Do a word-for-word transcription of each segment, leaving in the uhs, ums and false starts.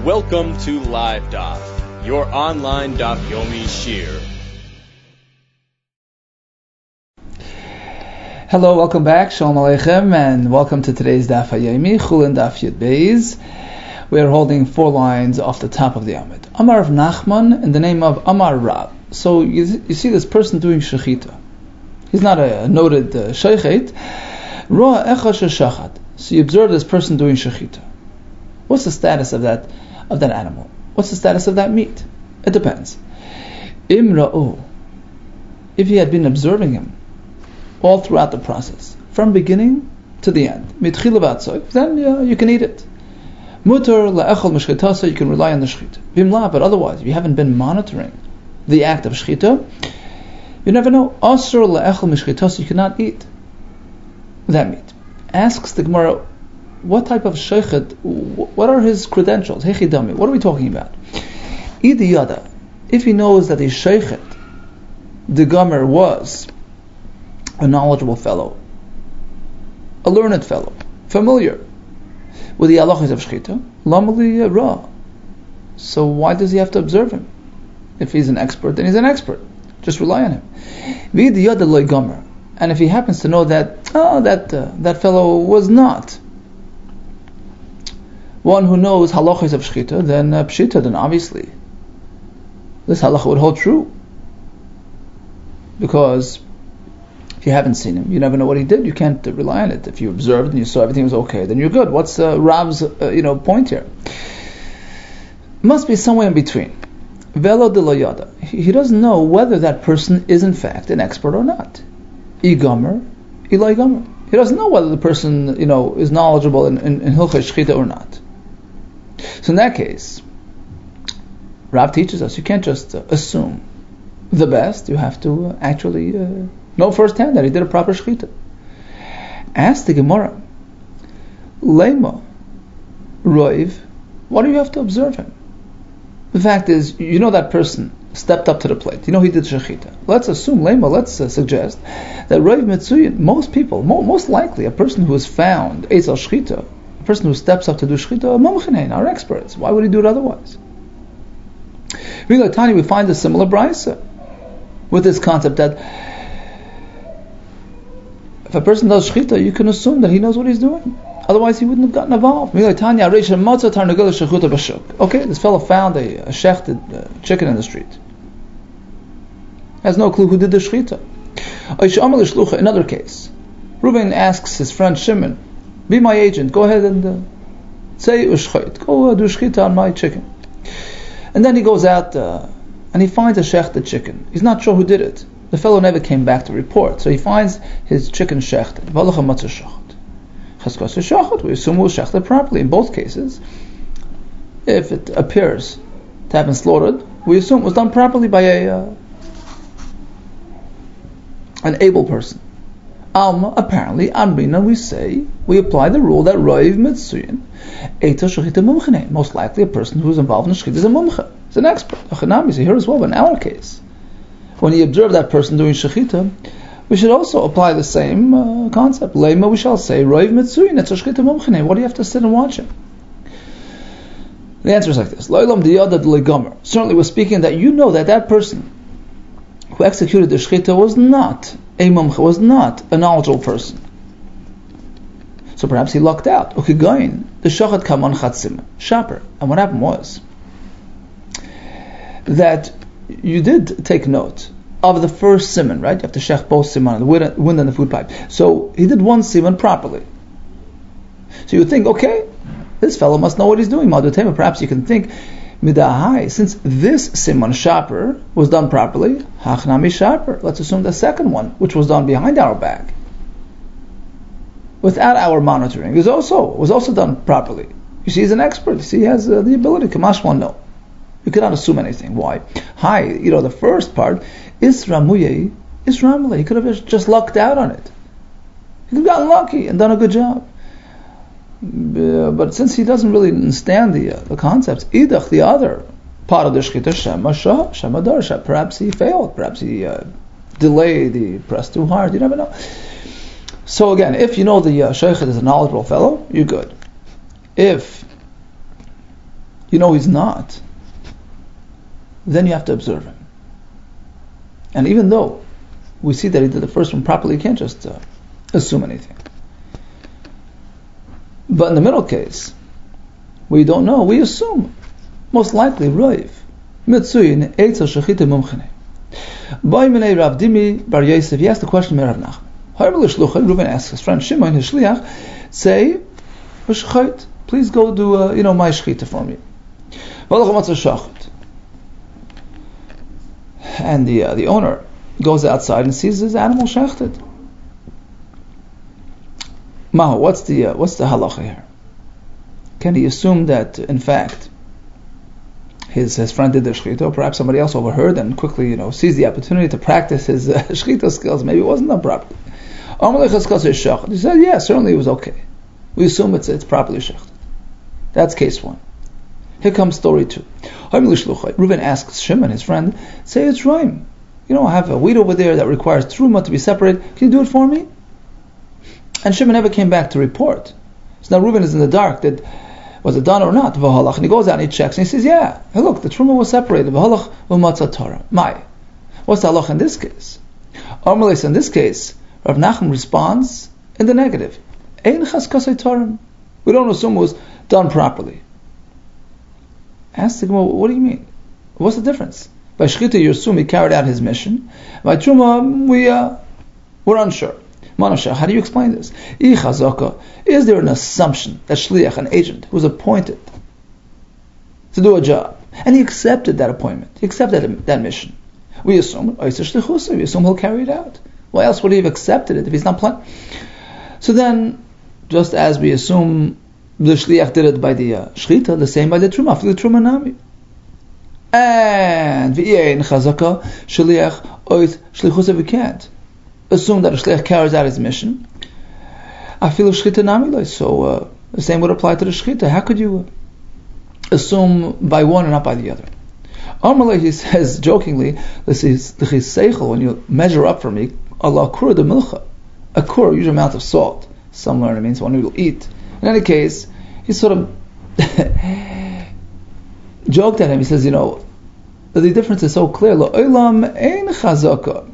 Welcome to Live Daf, your online Daf Yomi Shir. Hello, welcome back. Shalom Aleichem, and welcome to today's Daf Yomi, Chulin Daf Yud Beis. We are holding four lines off the top of the Amud. Amar of Nachman in the name of Amar Rab. So you, you see this person doing shechita. He's not a noted uh, sheichet. Roa echad sheshachat. So you observe this person doing shechita. What's the status of that of that animal? What's the status of that meat? It depends. Imra'u. If he had been observing him all throughout the process, from beginning to the end, mitchila v'atzoy, then uh, you can eat it. Mutar la'echol mishchitasa, you can rely on the shechita. Bimla, but otherwise, if you haven't been monitoring the act of shechita, you never know. Asur la'echol mishchitasa, you cannot eat that meat. Asks the Gemara, what type of sheichet, what are his credentials? Hechidami, what are we talking about? Idi yada, if he knows that the sheichet, the Gomer, was a knowledgeable fellow, a learned fellow, familiar with the halachos of shechita, lamali ra. So why does he have to observe him? If he's an expert, then he's an expert. Just rely on him. Idi yada loy Gomer. And if he happens to know that oh, that uh, that fellow was not one who knows halachos of shechita, then uh, pshita, then obviously this halacha would hold true. Because if you haven't seen him, you never know what he did. You can't uh, rely on it. If you observed and you saw everything was okay, then you're good. What's uh, Rab's uh, you know point here? Must be somewhere in between. Velo de lo yada. He doesn't know whether that person is in fact an expert or not. Igomer, Eli Gomer. He doesn't know whether the person, you know, is knowledgeable in, in, in Hilchos Shechita or not. So in that case, Rav teaches us you can't just uh, assume the best. You have to uh, actually uh, know firsthand that he did a proper Shechita. Ask the Gemara, Lema, Roiv, why do you have to observe him? The fact is, you know that person stepped up to the plate. You know he did shechita. Let's assume, lema, let's uh, suggest that Rav Mitzuyin, most people, mo- most likely, a person who is found Eitz al shechita, a person who steps up to do shechita, mumchenein, are experts. Why would he do it otherwise? Really, Tani, we find a similar brisa with this concept that if a person does shechita, you can assume that he knows what he's doing. Otherwise, he wouldn't have gotten involved. Okay, this fellow found a, a shechted uh, chicken in the street. Has no clue who did the shechita. Another case, Reuben asks his friend Shimon, "Be my agent. Go ahead and uh, say ushchait. Go uh, do shechita on my chicken." And then he goes out uh, and he finds a shechted chicken. He's not sure who did it. The fellow never came back to report, so he finds his chicken shechted. We assume it was shechted properly in both cases. If it appears to have been slaughtered, we assume it was done properly by a uh, an able person. Alma, apparently, Amrina, we say, we apply the rule that Rav Mitzuyin, Eita Shechita Mumchene, most likely a person who is involved in Shechita is a Mumche, is an expert. Achanami is here as well, but in our case, when you observe that person doing Shechita, we should also apply the same uh, concept. Lema, we shall say, Rav Mitzuyin, Eita Shechita Mumchene, what do you have to sit and watch him? The answer is like this. Lo'ilam diyadad legomer. Certainly we're speaking that you know that that person who executed the shechita was not a mumcha, was not a knowledgeable person. So perhaps he lucked out. Ukigain, the shachat kaman chatzim, shaper. And what happened was that you did take note of the first simon, right? You have to shech both simon, the wind and the food pipe. So he did one simon properly. So you would think, okay, this fellow must know what he's doing. Perhaps you can think, midahai, since this simon shaper was done properly, hachnami shaper. Let's assume the second one, which was done behind our back, without our monitoring, is also was also done properly. You see, he's an expert. You see, he has uh, the ability. Kamash one no. You cannot assume anything. Why? Hi, you know the first part is ramuye, is ramule. He could have just lucked out on it. He could have gotten lucky and done a good job. Uh, but since he doesn't really understand the uh, the concepts, idach, the other part of the shechita, shema shah, shema darsha, perhaps he failed, perhaps he uh, delayed, he pressed too hard, you never know. So again, if you know the uh, sheikh is a knowledgeable fellow, you're good. If you know he's not, then you have to observe him. And even though we see that he did the first one properly, you can't just uh, assume anything. But in the middle case, we don't know, we assume, most likely, Roiv, Mitzuyin, Eitzel Shechita Mumchene. By Minei Rav Dimi Bar Yosef, he asked the question of Rav Nachman. However, Reuben asks his friend Shimon, his shliach, say, please go do, uh, you know, my shechita for me. And the uh, the owner goes outside and sees his animal shechted. Maho, what's the uh, what's the halacha here? Can he assume that in fact his his friend did the shechita, or perhaps somebody else overheard and quickly, you know, sees the opportunity to practice his uh, shechita skills? Maybe it wasn't done properly. He said, yeah, certainly it was okay. We assume it's it's properly shechted. That's case one. Here comes story two. Reuben asks Shimon, his friend, say it's rhyme. You know, I have a wheat over there that requires truma to be separated. Can you do it for me? And Shimon never came back to report. So now Reuben is in the dark. That was it done or not? And he goes out and he checks and he says, yeah, hey, look, the truma was separated. My. What's the halach in this case? In this case, Rav Nachman responds in the negative. We don't assume it was done properly. Ask the Gemara, what do you mean? What's the difference? By shechita, you assume he carried out his mission. By truma, we uh, we're unsure. Manasha, how do you explain this? Is there an assumption that shliach, an agent, who was appointed to do a job, and he accepted that appointment, he accepted that mission? We assume, we assume he'll carry it out. Why else would he have accepted it if he's not planning? So then, just as we assume the shliach did it by the uh, shechita, the same by the truma, for the truma nami. And v'yein chazaka shliach ois shlichusa, we can't assume that a shliach carries out his mission. I feel shechita nami, so uh, the same would apply to the shechita. How could you assume by one and not by the other? Amalei, he says jokingly, this is the chiseichel, when you measure up for me, Allah kur de milcha, a kur, usual amount of salt. Some learn it means one will eat. In any case, he sort of joked at him. He says, you know, the difference is so clear. Lo'olam ein chazaka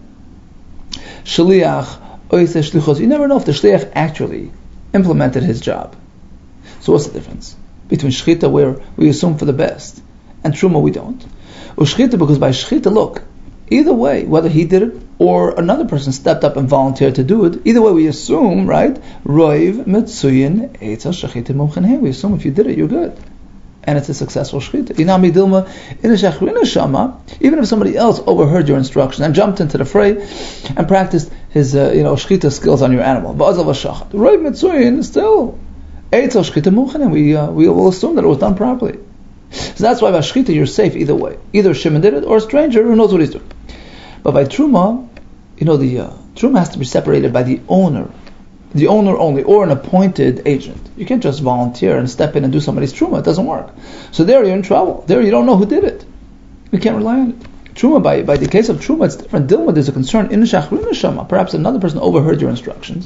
shliach oiseh shlichos. You never know if the shliach actually implemented his job. So what's the difference between shechita, where we assume for the best, and truma we don't? Or shechita, because by shechita, look, either way, whether he did it or another person stepped up and volunteered to do it, either way we assume, right? Roiv mitzuyin eitzel shechita mumcheneh. We assume if you did it, you're good, and it's a successful shechita. Inami dilma in a shechrina shama. Even if somebody else overheard your instruction and jumped into the fray and practiced his, uh, you know, shechita skills on your animal, ba'azav v'shachat. Roiv mitzuyin still eitzel shechita mumcheneh. We uh, we will assume that it was done properly. So that's why by shechita you're safe either way. Either Shimon did it or a stranger who knows what he's doing. But by truma, you know, the uh, truma has to be separated by the owner, the owner only, or an appointed agent. You can't just volunteer and step in and do somebody's truma. It doesn't work. So there you're in trouble. There you don't know who did it. You can't rely on it. Truma, by by the case of truma, it's different. Dilma, there's a concern in shachrina shama. Perhaps another person overheard your instructions.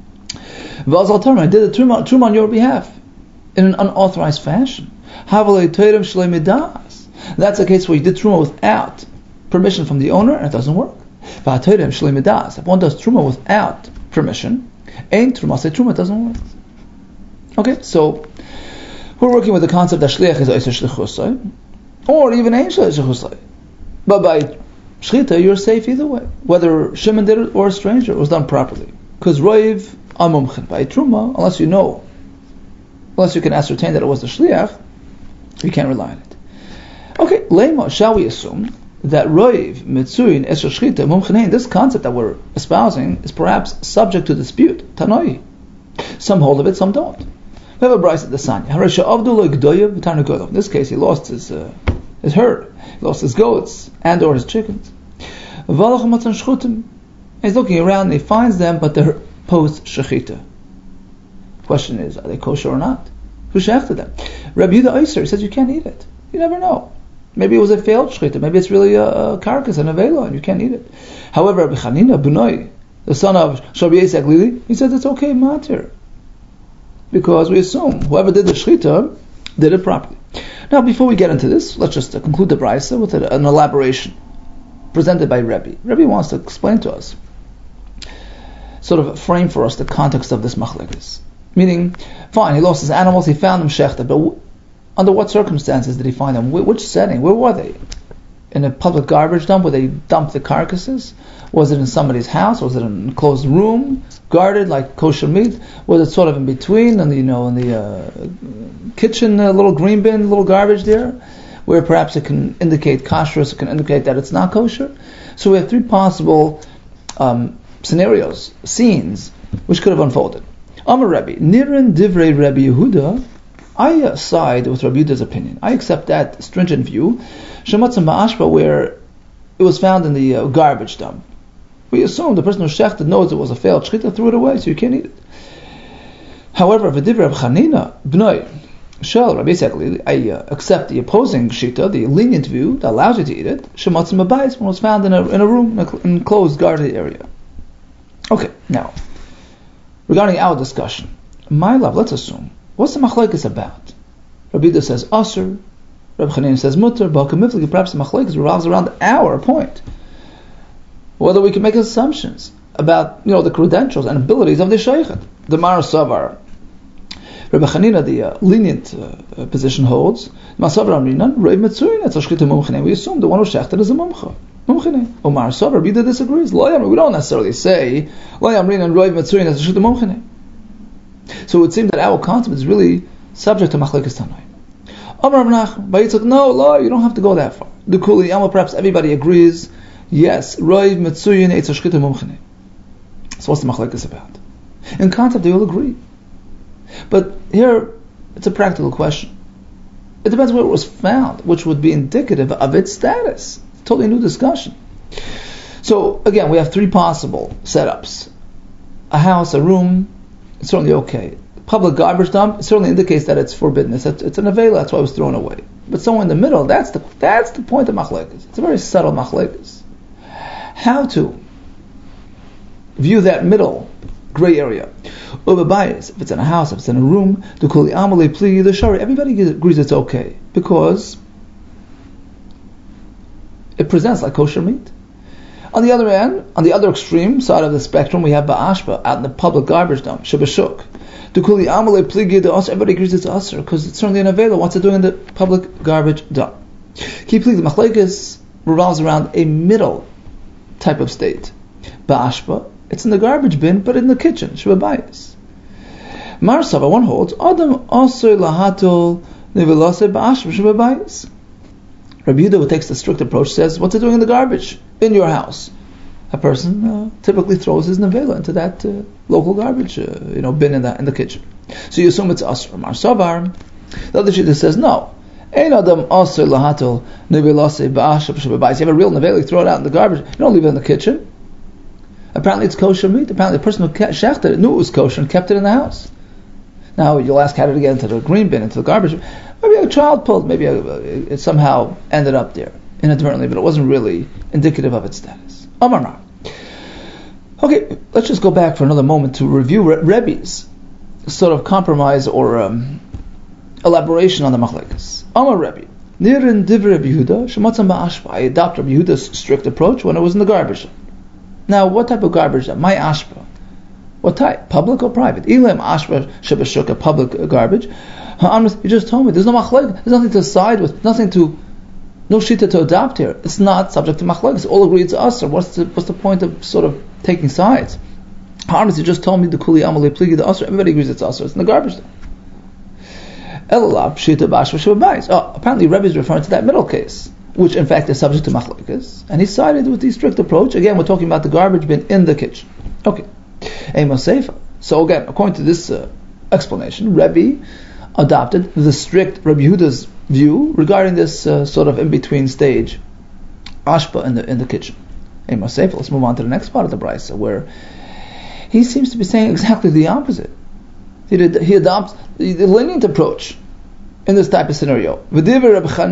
V'azal tarma, I did the truma, truma on your behalf in an unauthorized fashion. Havalei toirim shlei midas. That's a case where you did truma without permission from the owner, and it doesn't work. If one does truma without permission, ain't truma say truma, it doesn't work. Okay, so we're working with the concept that shliach is oiseh shlichusay, or even ain't shlichusay. But by shchita, you're safe either way, whether Shimon did it or a stranger. It was done properly, because roiv amumchen by truma, unless you know, unless you can ascertain that it was the shliach, you can't rely on it. Okay, lema, shall we assume that roiv mitzuyin es shechita mumchenein, this concept that we're espousing, is perhaps subject to dispute? Tanoi, some hold of it, some don't. We have a brayso the Sanya. Haresha avdu lo'igdoyev v'tarnagodav. In this case, he lost his uh, his herd, he lost his goats and or his chickens. V'alach matan shchutim. He's looking around and he finds them, but they're post shechita. Question is, are they kosher or not? Who shechted them? Rabbi Yehuda Oyser says you can't eat it. You never know. Maybe it was a failed shechita. Maybe it's really a, a carcass, an avela, and you can't eat it. However, Rabbi Chanina Bunoi, the son of Shabbi Yitzchak Lili, he says it's okay, matir, because we assume whoever did the shechita did it properly. Now, before we get into this, let's just uh, conclude the brisa with a, an elaboration presented by Rebbe. Rebbe wants to explain to us, sort of frame for us the context of this machlekes. Meaning, fine, he lost his animals, he found them shechted, but w- under what circumstances did he find them? Wh- which setting? Where were they? In a public garbage dump where they dumped the carcasses? Was it in somebody's house? Was it in an enclosed room, guarded like kosher meat? Was it sort of in between, in the, you know, in the uh, kitchen, uh, little green bin, little garbage there, where perhaps it can indicate kashrus, it can indicate that it's not kosher? So we have three possible um, scenarios, scenes, which could have unfolded. Amar Rebbe, Nirin Divrei Rebbe Yehuda, I uh, side with Rabbi Yehuda's opinion. I accept that stringent view. Shematzim ba'ashpa, where it was found in the uh, garbage dump. We assume the person who shechted knows it was a failed shechita, threw it away, so you can't eat it. However, v'divrei Reb Chanina, b'noi, shel Rabbi Yisrael, I uh, accept the opposing shita, the lenient view that allows you to eat it. Shematzim ba'bayis, when it was found in a in a room, in an enclosed guarded area. Okay, now regarding our discussion, my love, let's assume, what's the machlekes about? Rabbi Yehuda says asur, Rabbi Chanina says mutter, but perhaps the machlekes revolves around our point. Whether we can make assumptions about, you know, the credentials and abilities of the sheikhet. The Mar Savar, Rabbi Chanina, the uh, lenient uh, position holds. Masavar Amrinan, Reiv Metzuyin, it's a shchita mumchine. We assume the one who shechted is a mumcha. Mumchine. Omar Savar, Rabbi Yehuda disagrees. We don't necessarily say Lo Amrinan, Reiv Metzuyin, it's a shchita mumchine. So it would seem that our concept is really subject to machlekes Tanai. Amar Rav Nachman, no, lo, you don't have to go that far. The Kuli Yama, perhaps everybody agrees. Yes, Reiv Metzuyin, it's a shchita mumchine. So what's the machlekes about? In concept, they all agree. But here, it's a practical question. It depends where it was found, which would be indicative of its status. Totally new discussion. So, again, we have three possible setups. A house, a room, it's certainly okay. Public garbage dump, it certainly indicates that it's forbidden. It's, it's an avela, that's why it was thrown away. But somewhere in the middle, that's the that's the point of machlekes. It's a very subtle machlekes. How to view that middle gray area? If it's in a house, if it's in a room, the kuli amalei pli the shari, everybody agrees it's okay because it presents like kosher meat. On the other end, on the other extreme side of the spectrum, we have ba'ashba out in the public garbage dump, shabashuk. The kuli amalei pli the us, everybody agrees it's usher because it's certainly an avela. What's it doing in the public garbage dump? Keep the machlekes revolves around a middle type of state. Ba'ashba, it's in the garbage bin, but in the kitchen, shabayis. Marsava, one holds, Adam also lahatol nevelase ba'ashba shabayis. Rabbi Yehuda, who takes the strict approach, says, what's it doing in the garbage? In your house. A person uh, typically throws his nevela into that uh, local garbage uh, you know, bin in the, in the kitchen. So you assume it's asr. Marsavar. The other shita says, no. Ein adam asr lahatol nevelase ba'ashba shabayis. You have a real nevela, you throw it out in the garbage. You don't leave it in the kitchen. Apparently it's kosher meat. Apparently the person who shechted it knew it was kosher and kept it in the house. Now you'll ask, how did it get into the green bin, into the garbage? Maybe a child pulled, maybe a, it somehow ended up there inadvertently, but it wasn't really indicative of its status. Amar. Okay, let's just go back for another moment to review Re- Rebbe's sort of compromise or um, elaboration on the machlekes. Amar Rebbe, Nirin divrei Rabbi Yehuda, shematzam ba'ashpa. I adopt Rabbi Yehuda's strict approach when it was in the garbage. Now, what type of garbage? My ashpa. What type? Public or private? Ilam ashpa shabashuk, public garbage. You just told me there's no machlek. There's nothing to side with. Nothing to, no shita to adopt here. It's not subject to machlek. All agree it's us. Or what's the what's the point of sort of taking sides? Harmis, you just told me the kuli amalei pligi the usher. Everybody agrees it's usher. It's in the garbage. Elalab shita bashva shabayis. Oh, apparently Rebbe is referring to that middle case, which in fact is subject to machlekes, and he sided with the strict approach. Again, we're talking about the garbage bin in the kitchen. Okay. So again, according to this uh, explanation, Rebbe adopted the strict Rabbi Yehuda's view regarding this uh, sort of in-between stage, ashpa in the in the kitchen. Let's move on to the next part of the brisa, where he seems to be saying exactly the opposite. He, did, he adopts the, the lenient approach in this type of scenario. I agree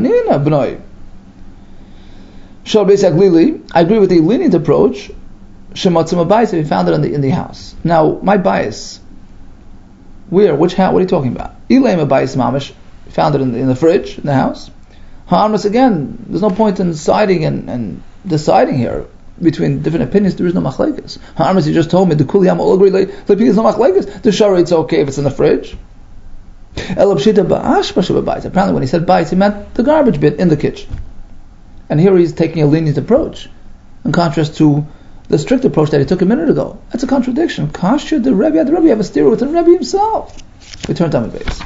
with the lenient approach. Shematzim abayis, if he found it in the in the house. Now, my bias, where, which house? What are you talking about? Elaim abayis mamish He found it in the, in the fridge in the house. Ha'amras, again, there's no point in siding and, and deciding here between different opinions. There is no machlekes. Ha'amras, you just told me the kuliyam all agree like there's no machlekes. The shara, it's okay if it's in the fridge. Apparently, when he said bais, he meant the garbage bin in the kitchen. And here he's taking a lenient approach, in contrast to the strict approach that he took a minute ago. That's a contradiction. Kasha, the Rebbe, the Rebbe have a steer within the Rebbe himself. We turn down the base.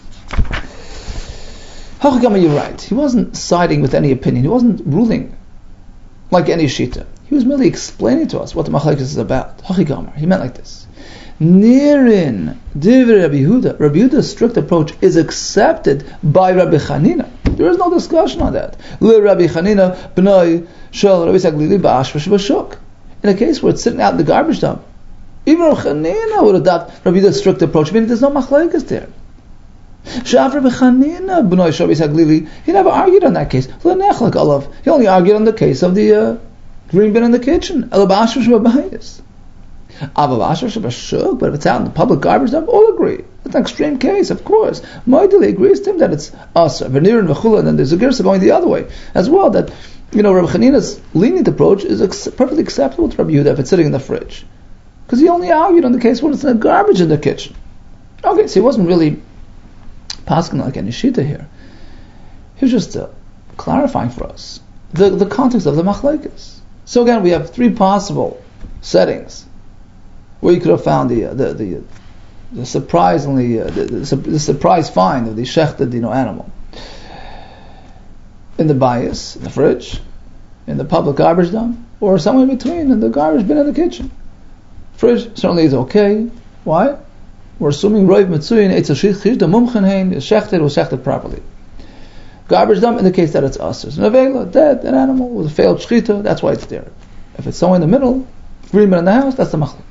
Hachigama, you're right. He wasn't siding with any opinion. He wasn't ruling like any shita. He was merely explaining to us what the machlekes is about. Hachigama. He meant like this. Nirin divrei Rabbi Yehuda. Rabbi Yehuda's strict approach is accepted by Rabbi Chanina. There is no discussion on that. Le Rabbi Chanina b'nai shel Rabbi Saglili ba'ashvash b'shuk. In a case where it's sitting out in the garbage dump, even Rabbi Chanina would adopt Rabbi Yehuda's strict approach, meaning there's no machlekes there. Shav Rabbi Chanina b'nai shel Rabbi Saglili. He never argued on that case. Lenechlek olav. He only argued on the case of the uh, green bin in the kitchen. El ba'ashvash b'bayis. But if it's out in the public garbage dump, all agree. It's an extreme case, of course. Moidili agrees to him that it's us, Venir and Vechula, and then there's a Gersa going the other way as well. That, you know, Rabbi Chanina's lenient approach is ex- perfectly acceptable to Rabbi Yehuda if it's sitting in the fridge. Because he only argued on the case when it's in the garbage in the kitchen. Okay, so he wasn't really passing like any shita here. He was just uh, clarifying for us the, the context of the machlekes. So again, we have three possible settings where you could have found the uh, the, the the surprisingly uh, the, the, the surprise find of the shechted, you know, animal in the bias, in the fridge, in the public garbage dump, or somewhere in between in the garbage bin in the kitchen. Fridge certainly is okay. Why? We're assuming roiv mitzuyin eitz shish the mumchen hein is shechted was shechted properly. Garbage dump indicates that it's users. An avela, dead, an animal with a failed shchita, that's why it's there. If it's somewhere in the middle, three men in the house, that's the machlek.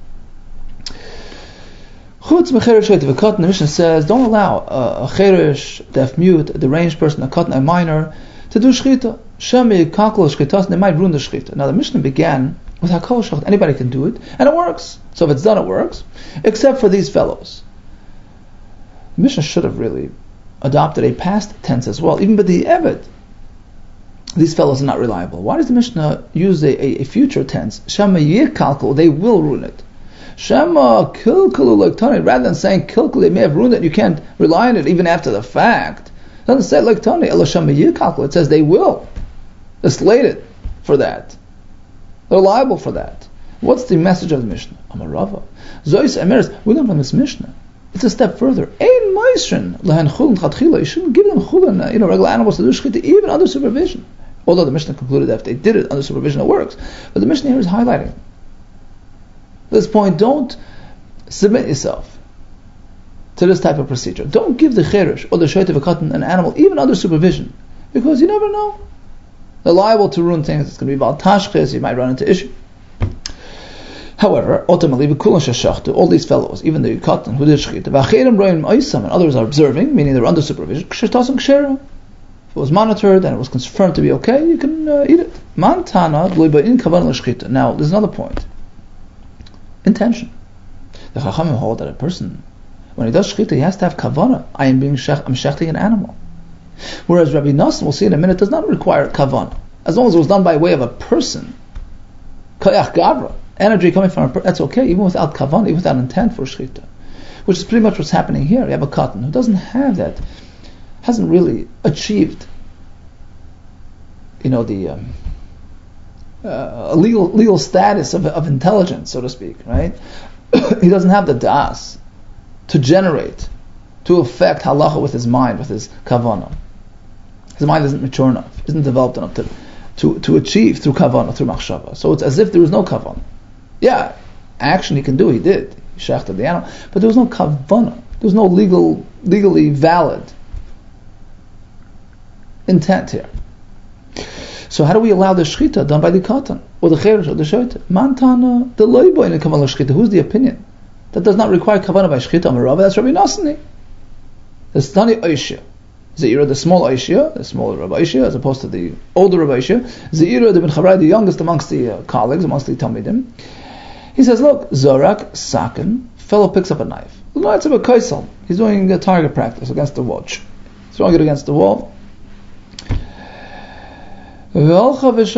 Chutz mecheresh shayte v'katan, the Mishnah says, don't allow a, a cheresh, deaf mute, a deranged person, a katan, a minor, to do shchita. Shemi kakol shchitas, they might ruin the shchita. Now the Mishnah began with hakol shchita. Anybody can do it, and it works. So if it's done, it works, except for these fellows. The Mishnah should have really adopted a past tense as well, even by the Eved. These fellows are not reliable. Why does the Mishnah use a, a, a future tense? Shema yikalkul, they will ruin it. Shema kilkulu like Tani, rather than saying kilkulu, they may have ruined it, you can't rely on it even after the fact. It doesn't say like Tani, Ela Shema yikalkul, it says they will. They're slated for that. They're liable for that. What's the message of the Mishnah? Amarava. Zois Emeres, we learn from this Mishnah. It's a step further. Ein meisrin lehen chulin chatchila. You shouldn't give them chulin, you know, regular animals to do shchita, even under supervision. Although the Mishnah concluded that if they did it under supervision, it works. But the Mishnah here is highlighting at this point. Don't submit yourself to this type of procedure. Don't give the cheresh or the shayte v'katan an animal even under supervision, because you never know. They're liable to ruin things. It's going to be val tashches. You might run into issue. However, ultimately, all these fellows, even the katan who did shchita, and others are observing, meaning they're under supervision. If it was monitored and it was confirmed to be okay, you can uh, eat it. Now, there's another point. Intention. The Chachamim hold that a person, when he does shchita, he has to have kavana. I am being shech, I'm shechting an animal. Whereas Rabbi Nassim, we'll see in a minute, does not require kavana. As long as it was done by way of a person, kayach gavra, energy coming from a person, that's okay, even without kavanah, even without intent for shchita. Which is pretty much what's happening here. You have a katan who doesn't have that, hasn't really achieved, you know, the um, uh, legal legal status of, of intelligence, so to speak, right? He doesn't have the das to generate, to affect halacha with his mind, with his kavanah. His mind isn't mature enough, isn't developed enough to to, to achieve through kavanah, through machshava. So it's as if there was no kavanah. Yeah, action he can do, he did. He shechted the animal, but there was no kavanah. There was no legal, legally valid intent here. So how do we allow the shchita done by the katan or the cheresh or the shayta? Mantana the loiboy in the kavanah shchita. Who's the opinion that does not require kavanah by shchita? Amarava, that's Rabbi Nasani. The Stani Oishya. Zeira, the small Oishya, the smaller Rabbi Oishya, as opposed to the older Rabbi Oishya. Zeira, the Ben Chavrai, the youngest amongst the uh, colleagues, amongst the Talmidim. He says, look, Zorak, Sakin, fellow picks up a knife. He's doing a target practice against the watch. throwing it against the wall. And lo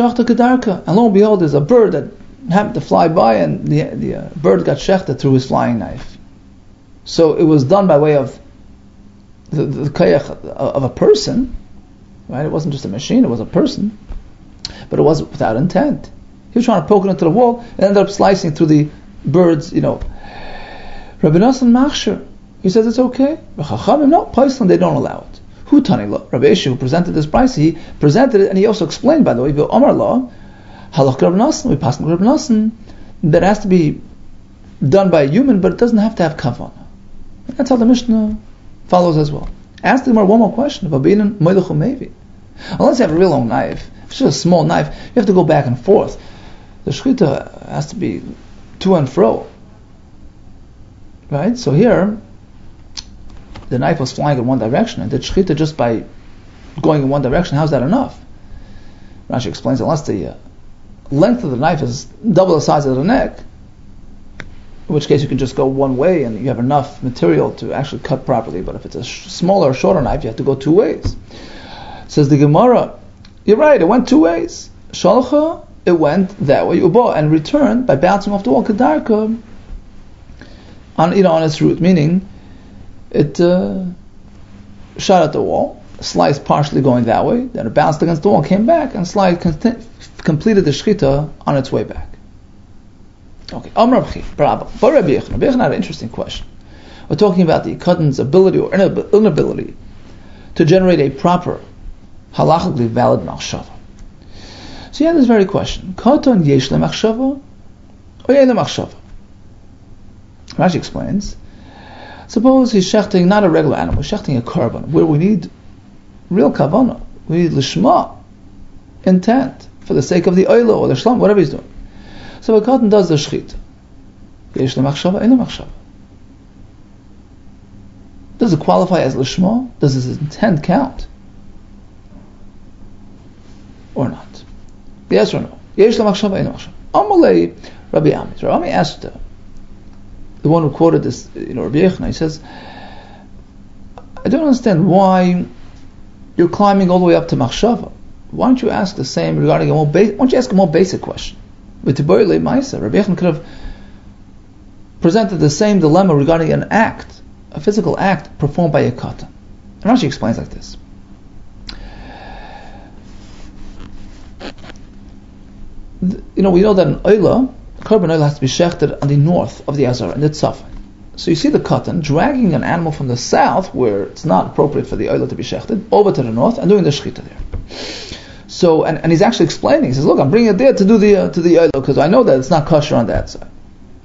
and behold, there's a bird that happened to fly by, and the, the uh, bird got shechted through his flying knife. So it was done by way of the, the kayach of a person, right? It wasn't just a machine, it was a person, but it wasn't without intent. He was trying to poke it into the wall and ended up slicing through the bird's, you know. Rabbi Nassan Machshir, he says it's okay. Chachamim, no, Paislan, they don't allow it. Who tani lo? Rabbi Eshu, who presented this price, he presented it, and he also explained, by the way, Omar law, halach Rabbi Nassan, we pass Rabbi Nassan, that has to be done by a human, but it doesn't have to have kavanah. That's how the Mishnah follows as well. Ask the Gemara one more question about being moilach umevi. Unless you have a real long knife, if it's just a small knife, you have to go back and forth. The shechita has to be to and fro, right? So here, the knife was flying in one direction, and the shechita just by going in one direction, how's that enough? Rashi explains, unless the uh, length of the knife is double the size of the neck, in which case you can just go one way and you have enough material to actually cut properly. But if it's a sh- smaller or shorter knife, you have to go two ways. Says the Gemara, you're right, it went two ways. Shalcha, it went that way, ubo, and returned by bouncing off the wall, kedarka, on, you know, on its route, meaning it uh, shot at the wall, sliced partially going that way, then it bounced against the wall, came back, and sliced, con- completed the shechita on its way back. Okay, Amar B'chi, bravo. But Rabbi Yechon, Rabbi Yechon had an interesting question. We're talking about the Katan's ability or inability to generate a proper, halachically valid machshava. So he had this very question: Katan yesh le machshava, or yesh le machshava? Rashi explains. Suppose he's shechting not a regular animal, he's shechting a korban, where we need real kavanah, we need lishma, intent, for the sake of the oila or the shlam, whatever he's doing. So a cotton does the shechita. Yesh le machshava, ein le machshava. Does it qualify as lishma? Does his intent count? Or not? Yes or no? Yesh le machshava, ein le machshava. Amalei Rabbi Ami. Rabbi Ami asked uh, the one who quoted this, you know, Rabbi Yechon, he says, I don't understand why you're climbing all the way up to machshava. Why don't you ask the same regarding a more ba- why don't you ask a more basic question? With Tiboy Le Maisa, Rabbi Yechon could have presented the same dilemma regarding an act, a physical act performed by a katan. And Rashi explains like this. You know, we know that an oila, korban oila, has to be shechted on the north of the Azara, in the Tzafon. So you see the katan dragging an animal from the south, where it's not appropriate for the oila to be shechted, over to the north, and doing the shechita there. So, and, and he's actually explaining. He says, "Look, I'm bringing it there to do the uh, to the oil because I know that it's not kosher on that side."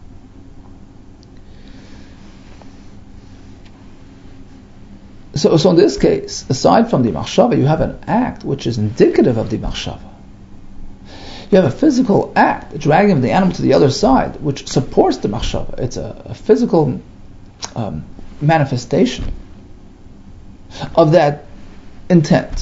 So, so in this case, aside from the machshava, you have an act which is indicative of the machshava. You have a physical act, dragging the animal to the other side, which supports the machshava. It's a, a physical um, manifestation of that intent,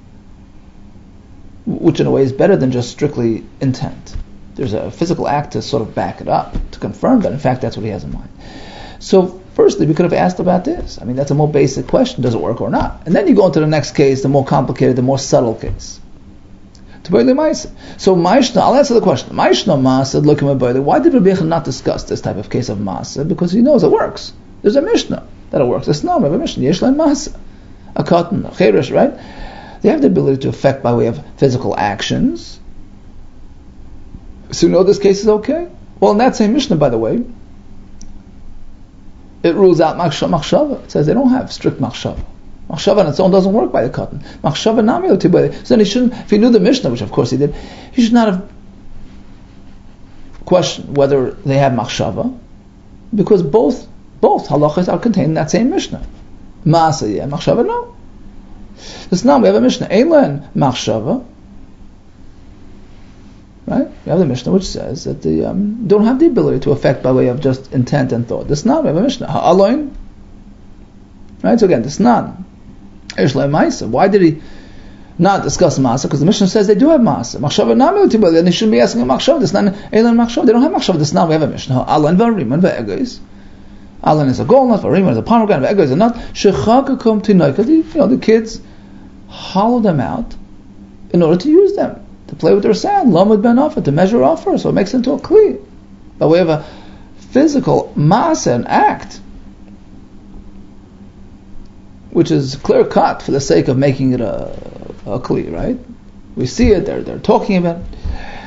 which in a way is better than just strictly intent. There's a physical act to sort of back it up, to confirm that in fact that's what he has in mind. So firstly, we could have asked about this. I mean, that's a more basic question, does it work or not? And then you go into the next case, the more complicated, the more subtle case. So Maishna, I'll answer the question. Maishna Maaseh, look at my brother. Why did Rabbi Yechon not discuss this type of case of Maaseh? Because he knows it works. There's a Mishnah that it works. It's not a Mishnah. Yesh lein Maaseh. A cotton, a cheresh, right? They have the ability to affect by way of physical actions. So you know this case is okay? Well, in that same Mishnah, by the way, it rules out machshava. It says they don't have strict machshava. Machshava on its own doesn't work by the cotton. Machshava nami otibay. So then he shouldn't, if he knew the Mishnah, which of course he did, he should not have questioned whether they have machshava, because both both halachas are contained in that same Mishnah. Maaseh, yeah, machshava, no. This now we have a Mishnah, Eilen machshava, right? We have the Mishnah which says that they um, don't have the ability to affect by way of just intent and thought. This now we have a Mishnah, ha'aloin, right? So again, this now. Why did he not discuss Maaseh? Because the Mishnah says they do have Maaseh. Machshava nami utibay, then he shouldn't be asking a machshava. This not Eilen machshava. They don't have machshava. This now we have a Mishnah. Alan v'ariman v'egos. Alan is a golnut, Varim is a pomegranate, Ego is a nut. Shechakakum tinoika. You know, the kids hollow them out in order to use them, to play with their sand, Lamed ben offer, to measure offer, so it makes it into a kli. By way of a physical mass and act, which is clear cut for the sake of making it a, a kli, right? We see it, they're, they're talking about it.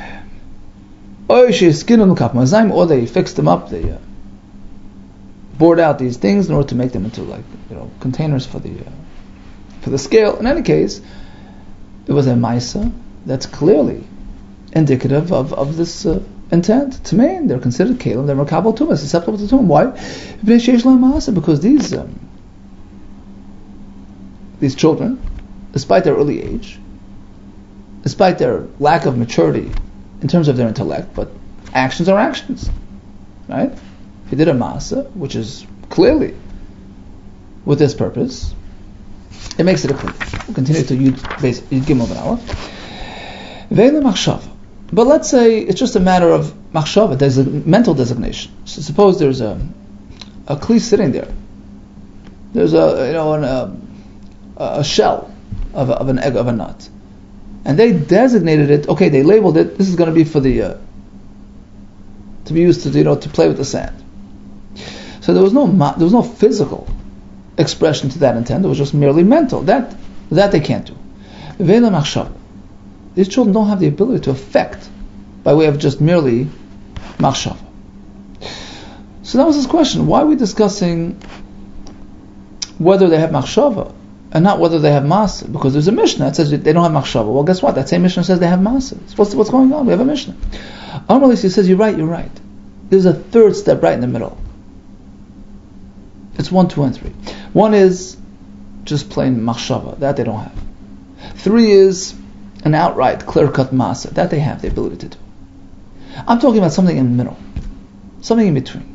Or they fixed them up, they uh, bored out these things in order to make them into like, you know, containers for the uh, for the scale. In any case, it was a maisa that's clearly indicative of, of this uh, intent. Tmein, they're considered kalim, they're makabel tumah, susceptible to tumah. Why? Because these um, these children, despite their early age, despite their lack of maturity in terms of their intellect, but actions are actions, right? He did a masa, which is clearly with this purpose. It makes it a kli. We'll continue to Yud base Yud Gimel and Aleph. Ve'ele machshava. But let's say it's just a matter of machshava, there's a mental designation. So suppose there's a a kli sitting there. There's a you know an, a, a shell of a, of an egg of a nut, and they designated it. Okay, they labeled it. This is going to be for the uh, to be used to you know to play with the sand. So there was no there was no physical expression to that intent. It was just merely mental. That that they can't do. Ve'ele machshava. These children don't have the ability to affect by way of just merely machshava. So that was his question. Why are we discussing whether they have machshava and not whether they have masa? Because there's a Mishnah that says they don't have machshava. Well, guess what? That same Mishnah says they have masa. What's, what's going on? We have a Mishnah. Amalisi says, you're right, you're right. There's a third step right in the middle. It's one, two, and three. One is just plain machshava. That they don't have. Three is an outright clear-cut masa. That they have the ability to do. I'm talking about something in the middle. Something in between.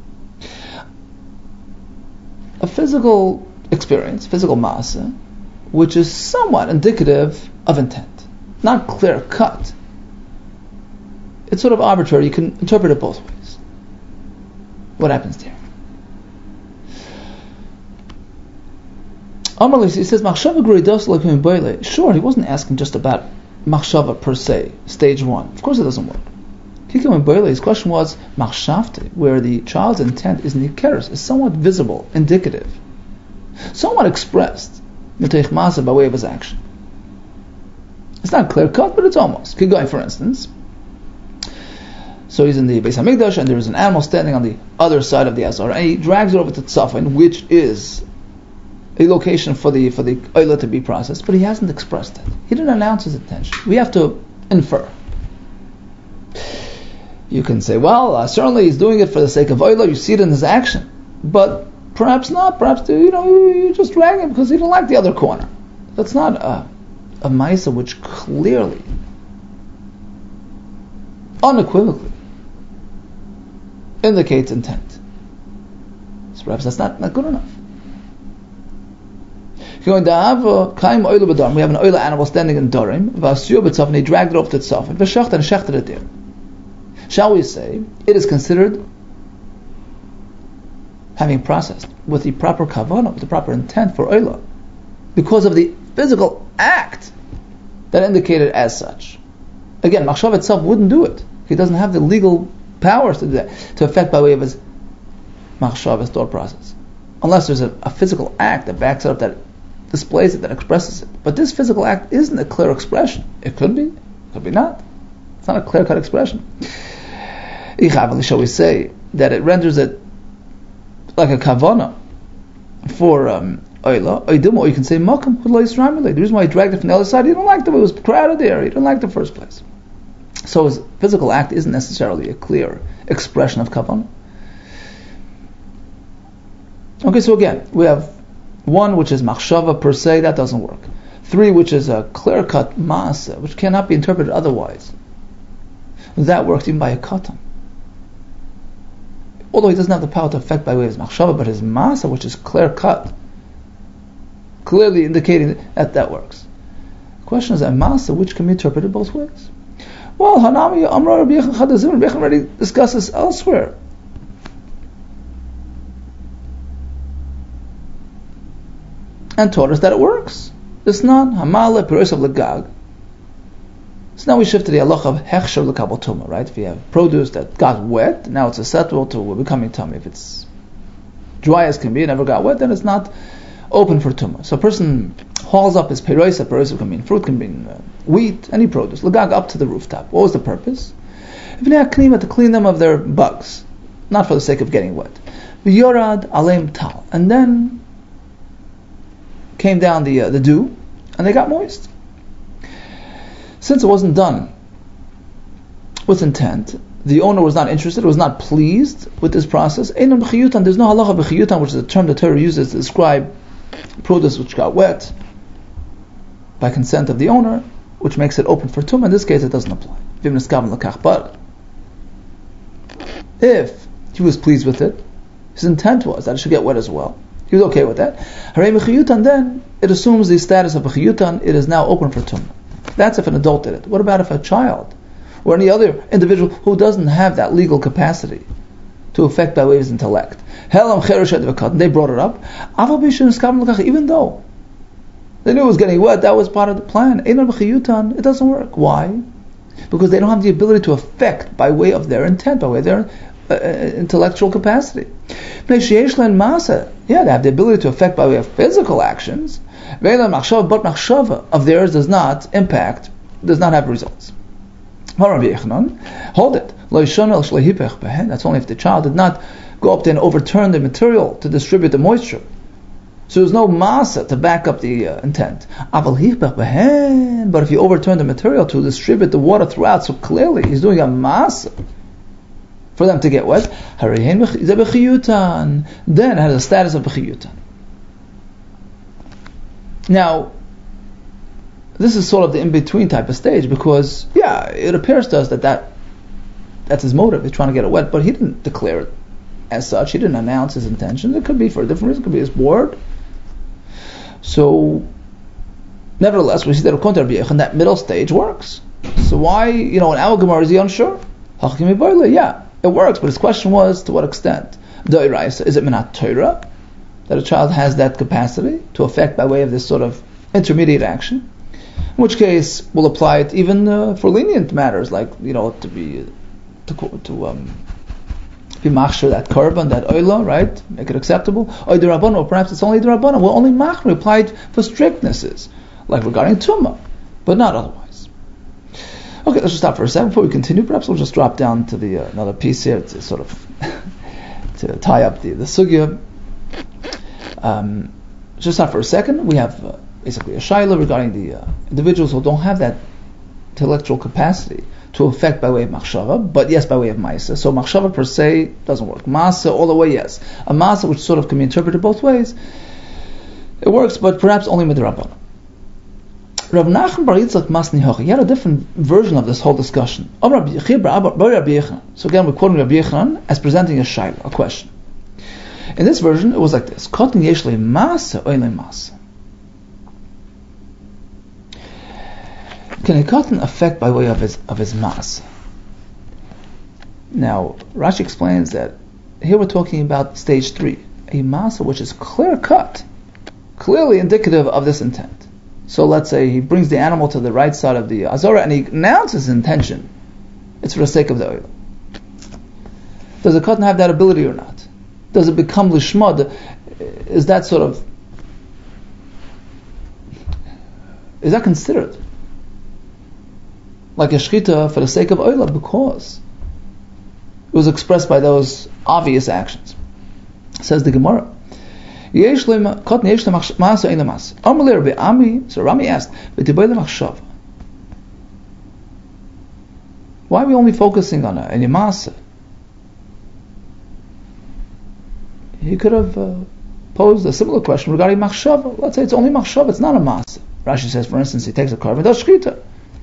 A physical experience, physical masa, which is somewhat indicative of intent. Not clear-cut. It's sort of arbitrary. You can interpret it both ways. What happens there? Amalisi, he says, Machshava Guridos Lakim Boile. Sure, he wasn't asking just about Machshava per se, stage one. Of course it doesn't work. Kikim Boile, his question was Machshavte, where the child's intent is nikeres, is somewhat visible, indicative, somewhat expressed, Mitech Masa, by way of his action. It's not clear cut, but it's almost. Kigai, for instance. So he's in the Beis HaMikdash, and there is an animal standing on the other side of the Azar, and he drags it over to Tzafin, which is a location for the for the oila to be processed, but he hasn't expressed it. He didn't announce his intention. We have to infer. You can say, well, uh, certainly he's doing it for the sake of oila. You see it in his action, but perhaps not. Perhaps you know you just drag him because he didn't like the other corner. That's not a a ma'isa which clearly, unequivocally indicates intent. So perhaps that's not, not good enough. We have an oila animal standing in Dorim, and he dragged it up to Tzafin, and shechted it there. Shall we say, it is considered having processed with the proper kavanah, with the proper intent for oila, because of the physical act that indicated as such. Again, Machshav itself wouldn't do it. He doesn't have the legal powers to do that, to affect by way of his Machshav, his thought process. Unless there's a, a physical act that backs it up, that displays it, that expresses it. But this physical act isn't a clear expression. It could be, it could be not. It's not a clear-cut expression. Shall we say that it renders it like a kavana for um, oila, or you can say makam. The reason why he dragged it from the other side, he didn't like the way it was crowded there. He didn't like the first place. So his physical act isn't necessarily a clear expression of kavana. Okay, so again, we have one which is machshava per se, that doesn't work. Three, which is a clear-cut maasa, which cannot be interpreted otherwise. That works even by a katan. Although he doesn't have the power to affect by way of his machshava, but his maasa, which is clear-cut, clearly indicating that that works. The question is a maasa which can be interpreted both ways. Well, Hanami Amra Rabbi Yechon Chadazim, Rabbi Yechon already discusses elsewhere. and taught us that it works. This non hamale perusav legag. So now we shift to the halacha of hechsher lekabel tumah, right? If you have produce that got wet, now it's susceptible to becoming tummy. If it's dry as can be, it never got wet, then it's not open for tumah. So a person hauls up his peroisa, peroisa can mean fruit, can mean uh, wheat, any produce, legag up to the rooftop. What was the purpose? To clean them of their bugs, not for the sake of getting wet. V'yorad aleim tal, and then came down the uh, the dew, and they got moist. Since it wasn't done with intent, the owner was not interested, was not pleased with this process. There's no halacha b'chiyutan, which is a term the Torah uses to describe produce which got wet by consent of the owner, which makes it open for tumah. In this case, it doesn't apply. But if he was pleased with it, his intent was that it should get wet as well, he was okay with that, then it assumes the status of b'chiyutan, it is now open for tumah. That's if an adult did it. What about if a child or any other individual who doesn't have that legal capacity to affect by way of his intellect? They brought it up, even though they knew it was getting wet, that was part of the plan. It doesn't work. Why? Because they don't have the ability to affect by way of their intent, by way of their uh, intellectual capacity. Yeah, they have the ability to affect by way of physical actions, but machshava of theirs does not impact, does not have results. Hold it. That's only if the child did not go up there and overturn the material to distribute the moisture. So there's no masa to back up the uh, intent. But if you overturn the material to distribute the water throughout, so clearly he's doing a masa for them to get wet, then it has a status of b'chiyutan. Now, this is sort of the in-between type of stage, because, yeah, it appears to us that, that that's his motive, he's trying to get it wet, but he didn't declare it as such, he didn't announce his intentions. It could be for a different reason, it could be his bored. So, nevertheless, we see that according to Rabbi Yechon, that middle stage works. So why, you know, in our Gemara, is he unsure? Yeah, it works, but his question was, to what extent? Is it minat Torah that a child has that capacity to affect by way of this sort of intermediate action? In which case, we'll apply it even uh, for lenient matters, like, you know, to be to to um, be machshir that korban, that oila, right? Make it acceptable. Or derabbanan, or perhaps it's only derabbanan. We'll only machmir applied for strictnesses, like regarding tumah, but not otherwise. Okay, let's just stop for a second before we continue. Perhaps we'll just drop down to the uh, another piece here to sort of to tie up the the sugya. Um, just stop for a second. We have uh, basically a shaila regarding the uh, individuals who don't have that intellectual capacity to affect by way of machshava, but yes, by way of ma'isa. So machshava per se doesn't work. Ma'asa all the way, yes. A ma'asa which sort of can be interpreted both ways, it works, but perhaps only midrabbanan. Rav Nachman bar Yitzchak Masni Hochi, he had a different version of this whole discussion. So again, we're quoting Rabbi Yechon as presenting a shaila, a question. In this version, it was like this: Kotin yesh le ma'asa oile ma'asa. Can a cotton affect by way of his of his mass? Now, Rashi explains that here we're talking about stage three, a masa which is clear cut, clearly indicative of this intent. So let's say he brings the animal to the right side of the azora and he announces his intention. It's for the sake of the oil. Does a cotton have that ability or not? Does it become lishma? Is that sort of, is that considered like a shchita for the sake of oila, because it was expressed by those obvious actions? Says the Gemara. So Rami asked, why are we only focusing on a masa? He could have uh, posed a similar question regarding machshava. Let's say it's only machshava, it's not a masa. Rashi says, for instance, he takes a korban, does shchita,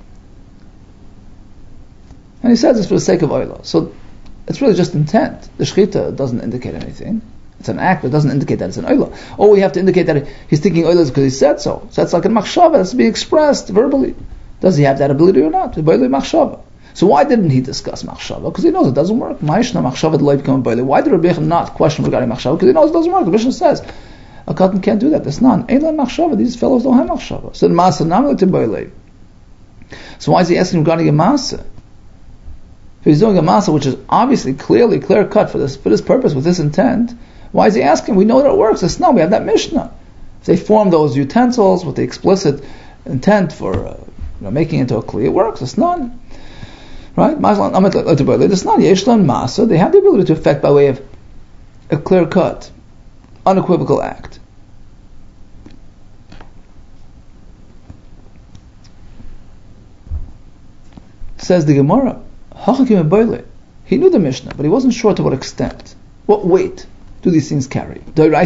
and he says it's for the sake of oila. So it's really just intent. The shchita doesn't indicate anything. It's an act, but it doesn't indicate that it's an oila. Or we have to indicate that he's thinking oila is because he said so. So that's like a machshava that's being expressed verbally. Does he have that ability or not? Machshava. So why didn't he discuss machshava? Because he knows it doesn't work. Why did Rabbi Yechon not question regarding machshava? Because he knows it doesn't work. The Mishnah says A cotton can't do that. That's not. Eilan machshava. These fellows don't have machshava. So the masa namel to boilei. So why is he asking regarding a masa? If he's doing a masa which is obviously clearly clear cut for this for this purpose with this intent, why is he asking? We know that it works. It's no. We have that Mishnah. If they form those utensils with the explicit intent for uh, you know, making it into a kli, it works. It's none. Right? It's not yeshlan masa. They have the ability to effect by way of a clear cut, unequivocal act. Says the Gemara, he knew the Mishnah, but he wasn't sure to what extent. What weight do these things carry?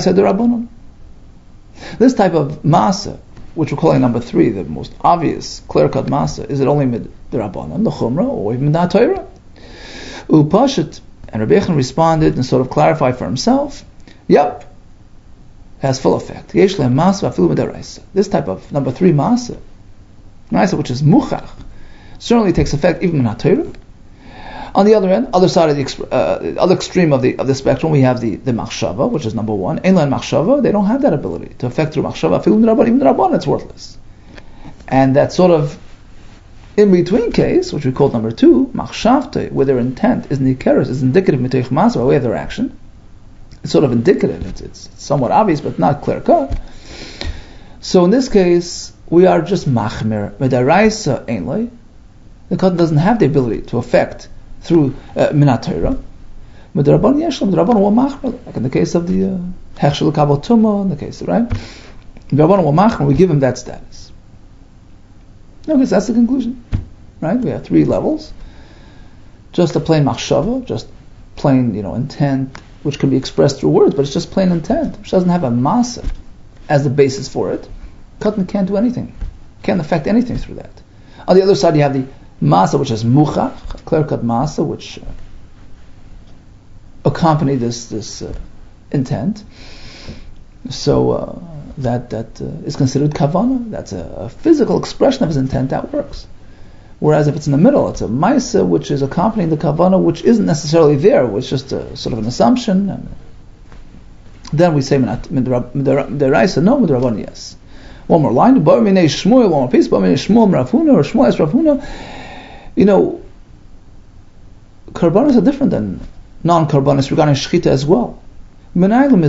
This type of masa, which we're calling number three, the most obvious clear-cut masa, is it only mid the Rabbanon, the Chumrah, or even the Torah? Upashat, and Rabbi Yechon responded and sort of clarified for himself, yep, has full effect. Yesh lehem masa afilu midaraisa. This type of number three masa, masa which is muchach, certainly takes effect even in Torah. On the other end, other side of the exp- uh, other extreme of the of the spectrum, we have the the machshava, which is number one. Einlan machshava, they don't have that ability to affect through machshava. Even the rabban, it's worthless. And that sort of in between case, which we call number two, machshavte, where their intent is nikeres, is indicative miteich masa by way of their action. It's sort of indicative. It's, it's somewhat obvious, but not clear cut. So in this case, we are just machmir medaraisa einlay. The cotton doesn't have the ability to affect through minat Torah. But the Rabban Yeshlam, the Rabban will machmer, like in the case of the Hechshel Kabal Tumah, in the case, right? The Rabban will machmer, we give him that status. Okay, so that's the conclusion, right? We have three levels. Just a plain machshava, just plain, you know, intent, which can be expressed through words, but it's just plain intent, which doesn't have a masa as the basis for it. Cotton can't do anything, can't affect anything through that. On the other side, you have the masa, which is muchach, clear-cut masa, which uh, accompany this this uh, intent. So uh, that that uh, is considered kavana. That's a, a physical expression of his intent that works. Whereas if it's in the middle, it's a maisa, which is accompanying the kavana, which isn't necessarily there, which is just a sort of an assumption. And then we say midaraisa, no, midrabban, yes. One more line. Bar minei Shmuel, one more piece. Bar minei Shmuel Rav Huna, or Shmuel es Rav Huna. You know, karbanos are different than non-karbanos regarding shchita as well. Even according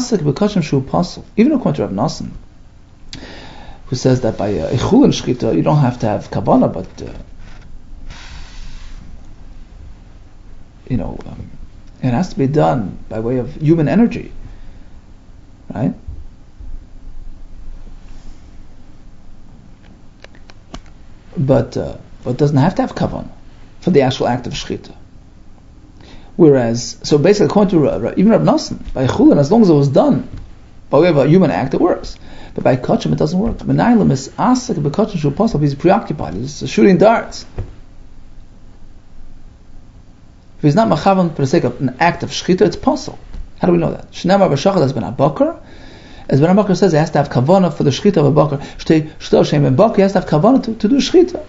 to Rav Nassim, who says that by uh, echul and shchita you don't have to have kavanah, but uh, you know, um, it has to be done by way of human energy, right? But uh, but doesn't have to have kavanah for the actual act of shchita. Whereas, so basically, according to uh, even Rav Nassim, by chulin, as long as it was done by way of a human act, it works. But by kachim, it doesn't work. Menaylam is asik b'kachim shu pasal. He's preoccupied. He's shooting darts. If he's not machavan for the sake of an act of shchita, it's pasal. How do we know that? Shnamar b'shachad has been a bakar. As Ben Bakr says, he has to have kavanah for the shchita of a bakar. Shtei shtel shem ben bakar, he has to have kavanah to, to do shchita.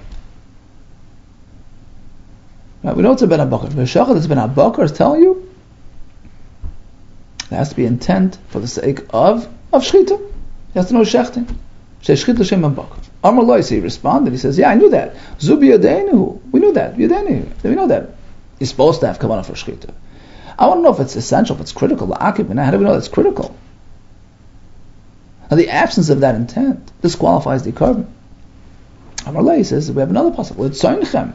Right, we know it's a Ben Bakr. The shachad that's Ben Bakr is telling you there has to be intent for the sake of of shchita. He has to know shechting. Shtei shchita shem ben bakar. Amar Lois, he responded. He says, "Yeah, I knew that. Zubi yadeinu. We knew that. Yadeinu. We know that. He's supposed to have kavanah for shchita. I want to know if it's essential, if it's critical. La'akib. How do we know that's critical? Now, the absence of that intent disqualifies the carbon. Amar Lois says we have another possible. It's soinchem.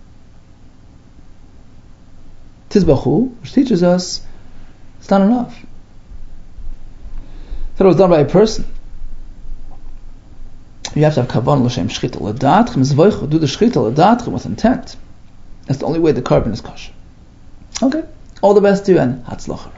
Tizbachu, which teaches us it's not enough. That it was done by a person. You have to have kavan l'shem shchita l'datchem zvoichu, do the shchita l'datchem with intent. That's the only way the carbon is kosher. Okay, all the best to you and hatzlacha.